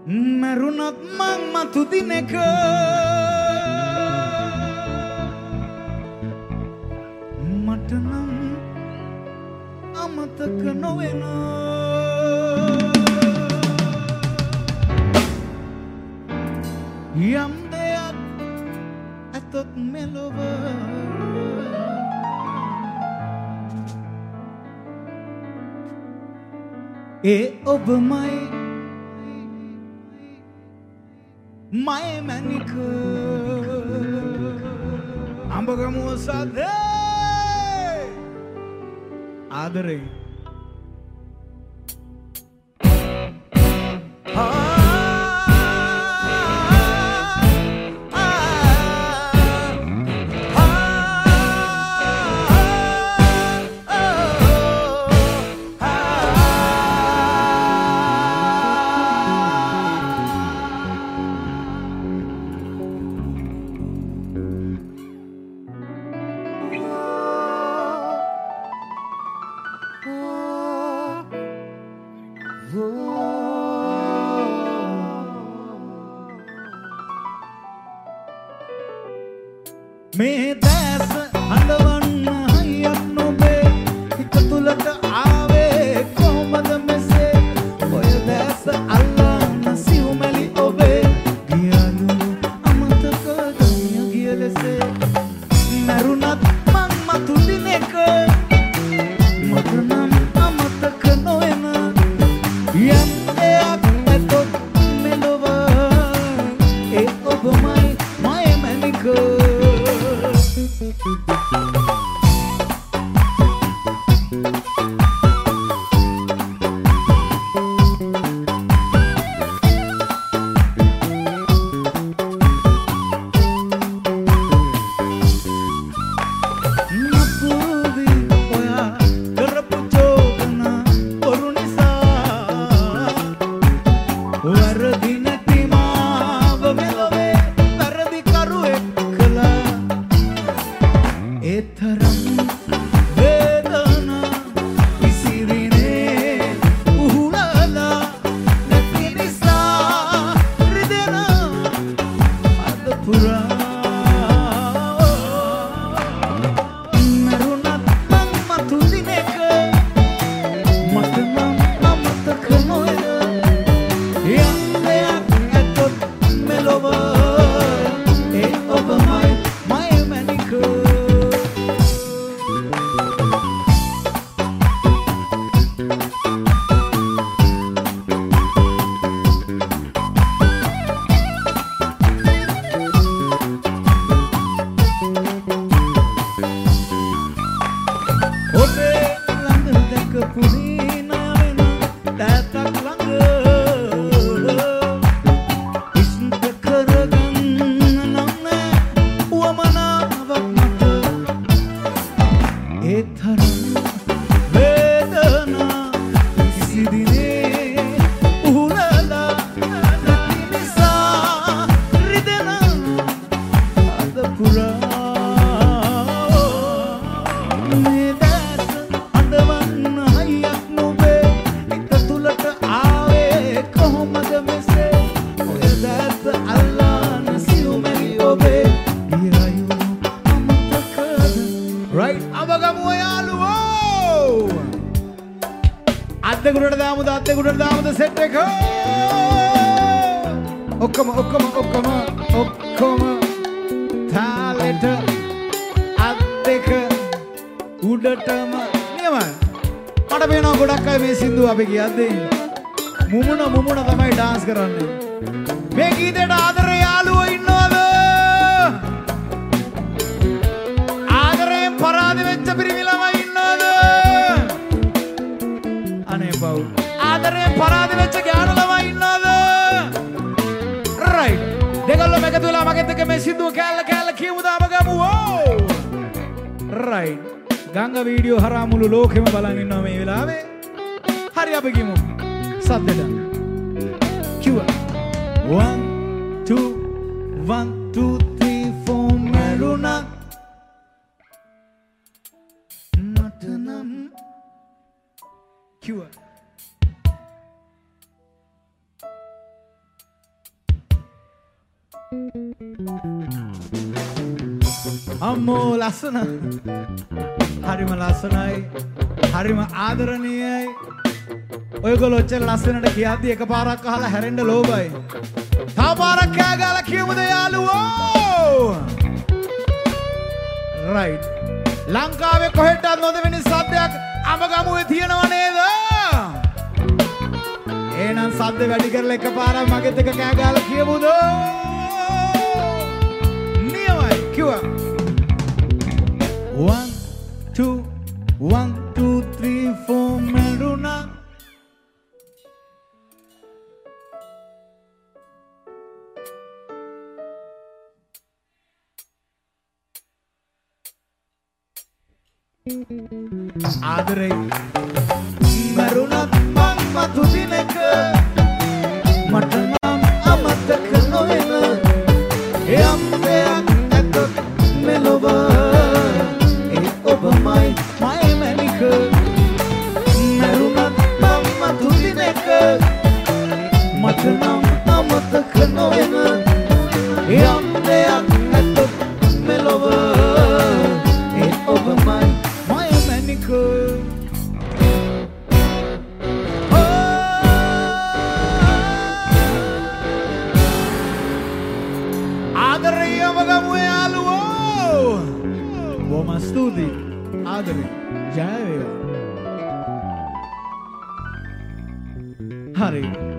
මරුණත් මං මතු දිනක මට නම් අමතක නොවෙන යම් දෙයක් ඇතොත් මෙලොව ඒ ඔබමයි මය මැනික අඹගමුව සදේ ආදරේ මේ දැස හඬවන්න හයියක් නොබේ හිත තුලට ආවේ කොහොමද මෙසේ ඔය දැස අල්ලන්න සිව්මැලි ඔබේ ගියලු අමතක ගමිය ගිය ලෙසේ මරුණත් මං මතු දිනක මට නම් අමතක නොවෙන යම් දෙයක් ඇතොත් මෙලොව ඒ ඔබමයි මය මැනික තාලෙට අත් දෙක උඩටම නියමයි මට පේනවා ගොඩක් අය මේ සින්දුව අපි කියද්දී මුමුණ තමයි ඩාන්ස් කරන්නේ මේ ගීතේට ආදරේ යාළුවෝ ඉන්නවද ආදරයෙන් පරාද වෙච්ච පිරිමි ළමයි ඉන්නවද අනේ බව් ආදරයෙන් පරාද වෙච්ච ගෑනු ළමයි ඉන්නවද රයිට් දෙගොල්ලෝ එකතු වෙලා මගෙත් එක්ක මේ සින්දුව කෑල්ල කියමුද අපගමු රයිට් ගංග වීඩියෝ හරහා මුළු ලෝකෙම බලන් ඉන්නවා මේ වෙලාවේ හරි අපි කියමු සද්දෙට කිව්වා 1 2 1 2 3 4 මරුණා මට නම් කිව්වා අම්මෝ ලස්සන. හරිම ලස්සනයි. හරිම ආදරණීයයි. ඔයගොල්ලෝ ඔච්චර ලස්සනට කියද්දි එකපාරක් අහලා හැරෙන්න ලෝභයි. තව පාරක් කෑ ගාලා කියමුද යාළුවෝ? right. ලංකාවේ කොහෙටවත් නොදෙවෙනි සද්දයක් අමගමුවේ තියෙනව නේද? එහෙනම් සද්ද වැඩි කරලා එකපාරක් මගෙත් එක කෑ ගාලා කියමුද? නියමයි කිව්වා. 1 2 1 2 3 4 මෙරුණා. ආදරේ මරුණත් මං මතු දිනක මට නම් අමතක නොවෙන යම් දෙයක් ඇතොත් මෙලොව ඒ ඔබමයි මයි මැනික මරුණත් මං මතු දිනක මට නම් අමතක නොවෙන යම් දෙයක් ඇතොත් මෙලොව ඒ ඔබමයි බොහොම ස්තුතියි ආදරේ ජය වේවා. හරි